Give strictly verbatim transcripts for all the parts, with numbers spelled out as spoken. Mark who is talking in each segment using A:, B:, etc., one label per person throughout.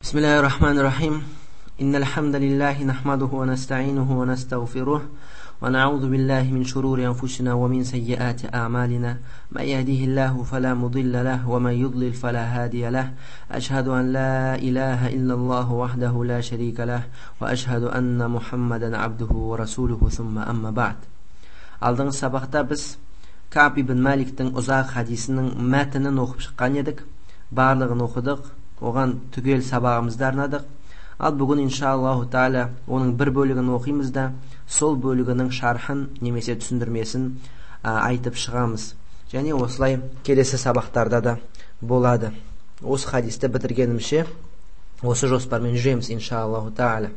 A: بسم الله الرحمن الرحيم إن الحمد لله نحمده ونستعينه ونستغفره ونعوذ بالله من شرور أنفسنا ومن سيئات أعمالنا من يهده الله فلا مضل له ومن يضلل فلا هادي له أشهد أن لا إله إلا الله وحده لا شريك له وأشهد أن محمدا عبده ورسوله ثم أما بعد. Алдыңғы сабақта біз Кааб ибн Маликтің ұзақ хадисінің мәтінін оқып шыққан едік. Барлығын оқыдық, оған түгел сабағымызды арнадық. Ал бүгін иншаллаху тааля оның бір бөлігін оқимыз да сол бөлігінің шархын немесе түсіндірмесін айтып шығамыз. Және осылай келесі сабақтарда да болады. Осы хадисті бітіргенімше осы жоспармен жүреміз иншаллаху тааля.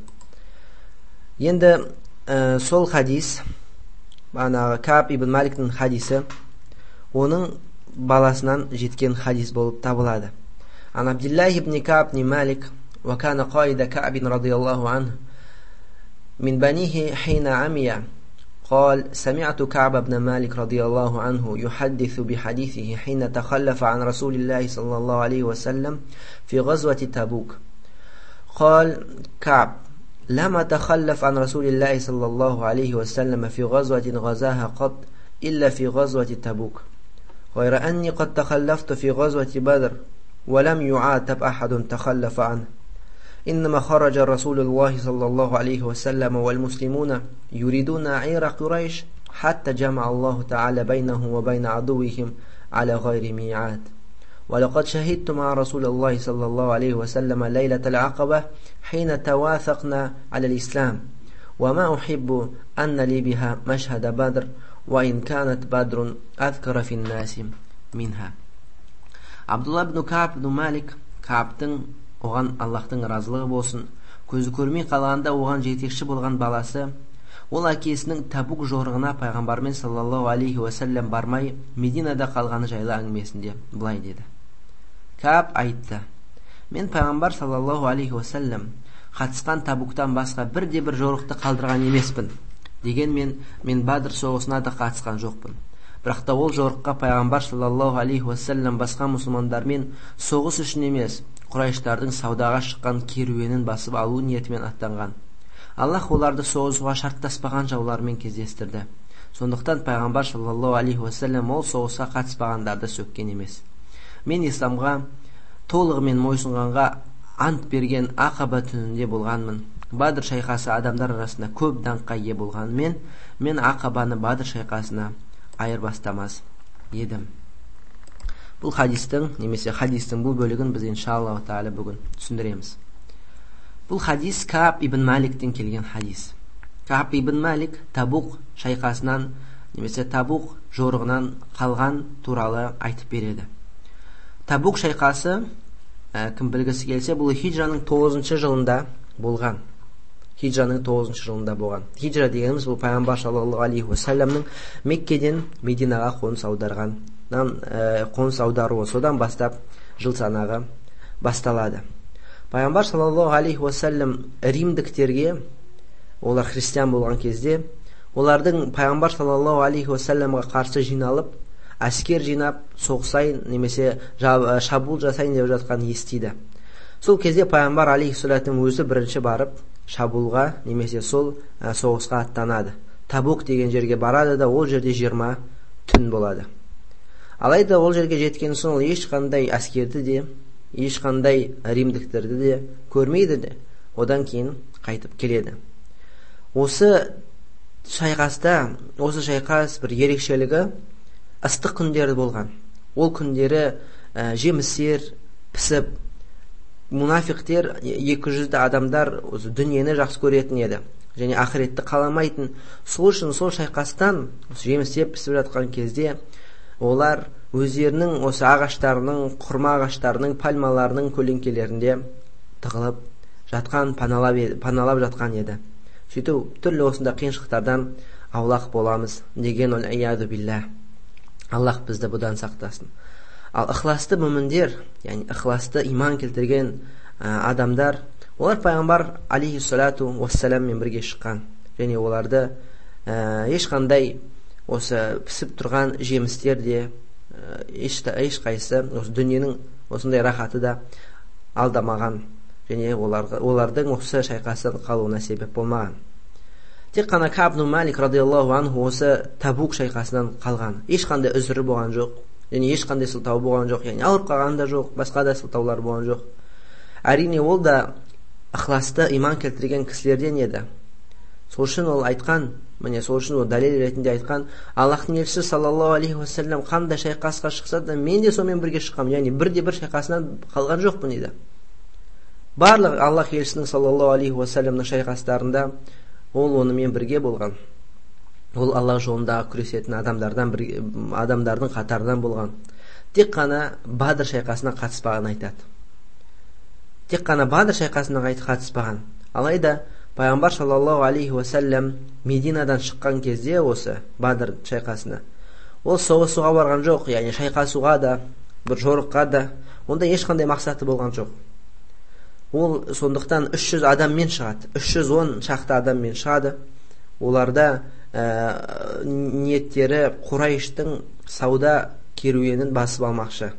A: Енді ә, сол хадис, бағанағы Кааб ибн Маликтің хадисі, оның баласынан жеткен хадис болып табылады. عن عبد الله بن كعب بن مالك وكان قائد كعب رضي الله عنه من بنيه حين عمي قال سمعت كعب بن مالك رضي الله عنه يحدث بحديثه حين تخلف عن رسول الله صلى الله عليه وسلم في غزوة تبوك. قال كعب لم تخلف عن رسول الله صلى الله عليه وسلم في غزوة غزاها قط إلا في غزوة تبوك غير أني قد تخلفت في غزوة بدر ولم يعاتب أحد تخلف عنه إنما خرج رسول الله صلى الله عليه وسلم والمسلمون يريدون عير قريش حتى جمع الله تعالى بينهم وبين عدوهم على غير ميعاد. ولقد شهدت مع رسول الله صلى الله عليه وسلم ليلة العقبة حين تواثقنا على الإسلام وما أحب أن لي بها مشهد بدر وإن كانت بدر أذكر في الناس منها. Абдулла ибн Кааб ибн Малик, Каабтың, оған Аллахтың разылығы болсын, көзі көрмей қалғанда оған жетекші болған баласы, ол әкесінің Табук жорығына пайғамбармен саллаллаху алейхи уассалям бармай Мединада қалғаны жайлы әңгімесінде былай деді. Кааб айтты: мен пайғамбар саллаллаху алейхи уассалям қатысқан Табуктан басқа бірде бір жорықты қалдырған емеспін. Дегенмен мен Бадр соғысына да қатысқан жоқпын. Бірақ та ол жорыққа пайғамбар саллаллаху алейхи уассалям басқа мұсылмандармен соғыс үшін емес, Құрайыштардың саудаға шыққан керуенін басып алу ниетімен аттанған. Аллах оларды соғысуға шарттаспаған жаулармен кездестірді. Сондықтан пайғамбар саллаллаху алейхи уассалям ол соғысқа қатыспағандарды сөккен емес. Мен исламға толығымен мойынсұнғанға ант берген Ақаба түнінде болғанмын. Бадр шайқасы адамдар арасында көп даңққа ие болғанымен, мен Ақабаны Бадр шайқасына айырбастамас едім. Бұл хадистің, немесе хадистің бұл бөлігін біз иншаллаху тааля бүгін түсіндіреміз. Бұл хадис Кааб ибн Маликтен келген хадис. Кааб ибн Малик Табук шайқасынан, немесе Табук жорығынан қалған туралы айтып береді. Табук шайқасы, ә, кім білгісі келсе, бұл хиджраның тоғызыншы жылында болған. Хиджраның тоғызыншы жылында болған. Хиджра дегеніміз бұл пайғамбар саллаллаху алейхи уассаламның Меккеден Мединаға қоныс аударған, ә, қоныс аударуы, содан бастап жыл санағы басталады. Пайғамбар саллаллаху алейхи уассалам римдіктерге, олар христиан болған кезде, олардың пайғамбар саллаллаху алейхи уассаламға қарсы жиналып, әскер жинап, соғысайын немесе шабуыл жасайын деп жатқан естиді. Сол кезде пайғамбар алейхиссалатум өзі бірінші барып шабуылға немесе сол ә, соғысқа аттанады. Табук деген жерге барады да ол жерде жиырма түн болады. Алайда ол жерге жеткен соң ол ешқандай әскерді де, ешқандай римдіктерді де көрмейді де, одан кейін қайтып келеді. Осы шайқаста, осы шайқас бір ерекшелігі ыстық күндері болған. Ол күндері ә, жемістер пісіп, мұнафиқтер, екі жүзді адамдар осы дүниені жақсы көретін еді, және ақыретті қаламайтын. Сол үшін сол шайқастан жемістер пісіп жатқан кезде олар өздерінің осы ағаштарының, құрма ағаштарының, пальмаларының көлеңкелерінде тығылып жатқан, паналап, паналап жатқан еді. Сөйтіп түрлі осында қиыншылықтардан аулақ боламыз деген ол ияду билля. Аллах бізді бұдан сақтасын. Ал ықыласты мүміндер, яғни ықыласты иман келтірген ә, адамдар, олар пайғамбар алейхиссалату уассаламмен бірге шыққан. Және оларды ә, ешқандай осы пісіп тұрған жемістер де, ә, еш, еш қайсы осы дүниенің осындай рахаты да алдамаған. және оларға, олардың осы шайқастан қалуына себеп болмаған. Тек қана Кааб ибн Малик радиаллаху анху осы Табук шайқасынан қалған. Ешқандай үзірі болған жоқ, және ешқандай сылтау болған жоқ, яғни ауырып қалған да жоқ, басқа да сылтаулар болған жоқ. Әрине ол да ықыласты иман келтірген кісілерден еді. Сол үшін ол айтқан, міне сол үшін ол дәлел ретінде айтқан, Аллахтың елшісі саллаллаху алейхи уассалам қандай шайқасқа шықса да мен де сонымен бірге шыққам, яғни бірде бір шайқасынан қалған жоқпын дейді. Барлық Аллах елшісінің саллаллаху алейхи уассаламның шайқастарында ол онымен бірге болған. Ол Аллах жолында күресетін адамдардан бірге, адамдардың қатарынан болған. Тек қана Бадр шайқасына қатыспаған айтады. Тек қана Бадр шайқасына қатыспаған. Алайда Пайғамбар саллаллаху алейхи уассалам Мединадан шыққан кезде осы Бадр шайқасына ол соғысуға барған жоқ, яғни шайқасуға да, бір жорыққа да, онда ешқандай мақсаты болған жоқ. Ол сондықтан үш жүз адаммен шығады, үш жүз он шақты адаммен шығады. Оларда ә, ниеттері Құрайштың сауда керуенін басып алмақшы.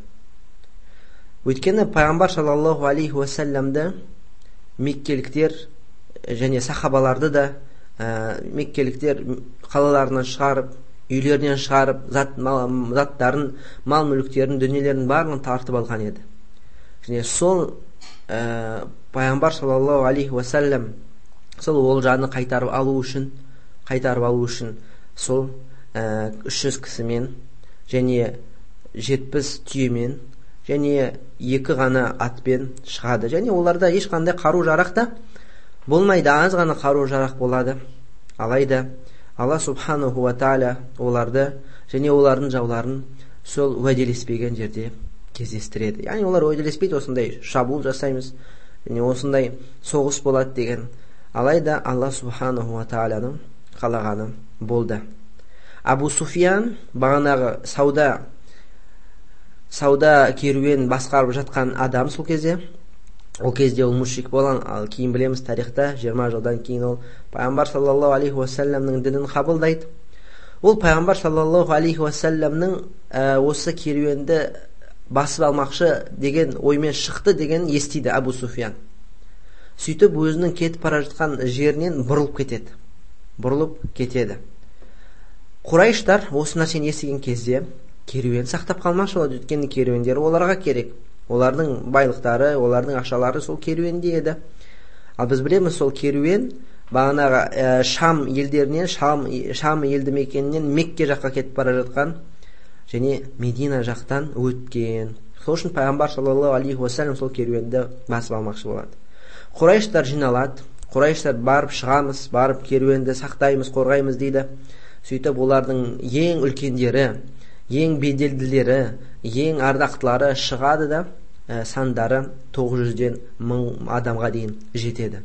A: Өйткені Пайғамбар саллаллаху алейхи уассаламды меккеліктер және сахабаларды да ә, меккеліктер қалаларынан шығарып, үйлерінен шығарып, зат, мал, заттарын, мал мүліктерін, дүниелерін барлығын тартып алған еді. Және сол ә, Пайғамбар саллаллаху алейхи уассалам сол олжаны қайтарып алу үшін, қайтарып алу үшін сол ә, үш жүз кісімен және жетпіс түйемен және екі ғана атпен шығады. Және оларда ешқандай қару жарақ та болмайды, аз ғана қару жарақ болады. Алайда Алла субханаху ва тааля оларды және олардың жауларын сол уәделеспеген жерде кездестіреді. Яғни олар уәделеспейді, осындай шабуыл жасаймыз және осындай соғыс болады деген. Алайда Алла субханаху ва тааляның қалағаны болды. Абу Суфиян бағанағы сауда сауда керуен басқарып жатқан адам сол кезде. Ол кезде ол мушрик болған, ал кейін білеміз тарихта жиырма жылдан кейін ол Пайғамбар саллаллаху алейхи уассаламның дінін қабылдайды. Ол Пайғамбар саллаллаху алейхи уассаламның ә, осы керуенді басып алмақшы деген оймен шықты деген естиді Абу Суфиян. Сөйтіп өзінің кетіп бара жатқан жерінен бұрылып кетеді. Бұрылып кетеді. Құрайштар осы нәрсені естіген кезде керуен сақтап қалмақшы болады, өйткені керуендері оларға керек. Олардың байлықтары, олардың ақшалары сол керуенде еді. Ал біз білеміз, сол керуен бағанағы ә, Шам елдерінен, Шам, Шам елді мекенінен Мекке жаққа кетіп бара жатқан және Медина жақтан өткен. Сол үшін Пайғамбар саллаллаху алейхи уассалам сол керуенді басып алмақшы болады. Құрайштар жиналады. Құрайштар барып шығамыз, барып керуенді сақтаймыз, қорғаймыз дейді. Сөйтіп олардың ең үлкендері, ең беделділері, ең ардақтылары шығады да ә, сандары тоғыз жүзден мың адамға дейін жетеді.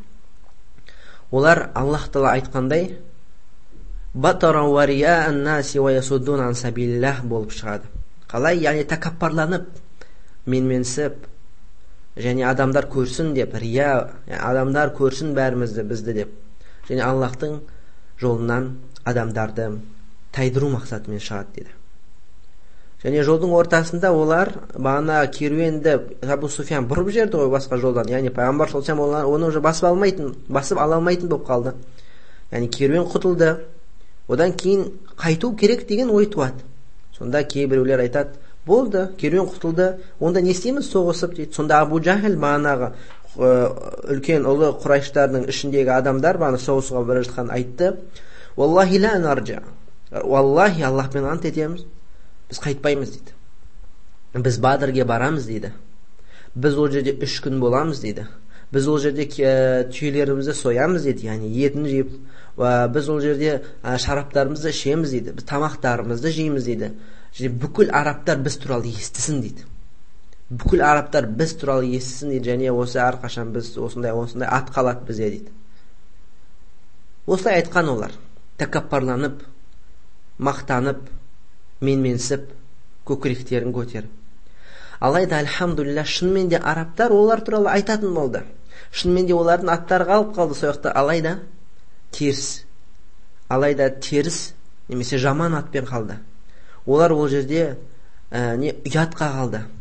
A: Олар Аллах Тағала айтқандай батаран ва рияан наси ва ясуддун ан сабилиллах болып шығады. Қалай? Яғни тәкаппарланып, менменсіп және адамдар көрсін деп, рия, адамдар көрсін бәрімізді, бізді деп, және Аллахтың жолынан адамдарды тайдыру мақсатымен шығады дейді. Және жолдың ортасында олар бағана керуенді Абу Суфиян бұрып жерді ғой басқа жолдан. Яғни Пайғамбар саллаллаху алейхи оны уже басып алмайтын, басып ала алмайтын болып қалды. Яғни керуен құтылды. Одан кейін қайту керек деген ой туады. Сонда кейбіреулер айтады, болды, керуен құтылды, онда не істейміз, соғысып дейді. Сонда Абу Джахл бағанағы үлкен ұлы Құрайштардың ішіндегі адамдар бағана соғысуға бара жатқан айтты, Валлахи ла нарджа. Валлахи, Аллахпен ант етеміз, біз қайтпаймыз дейді. Біз Бадрге барамыз дейді. Біз ол жерде үш күн боламыз дейді. Біз ол жерде түйелерімізді соямыз дейді, яғни етін жеп, біз ол жерде шараптарымызды ішеміз дейді, біз тамақтарымызды жейміз дейді. Және бүкіл арабтар біз туралы естісін дейді. Бүкіл арабтар біз туралы естісін дейді, және осы әрқашан біз осындай осындай ат қалады бізге дейді. Осылай айтқан олар, тәкаппарланып, мақтанып, менменсіп, көкіректерін көтеріп. Алайда альхамдулилля, шынымен де арабтар олар туралы айтатын болды. Шынымен де олардың аттары қалып қалды сояқта. Алайда теріс, алайда теріс немесе жаман атпен қалды. Олар ол жерде ә, не ұятқа қалды.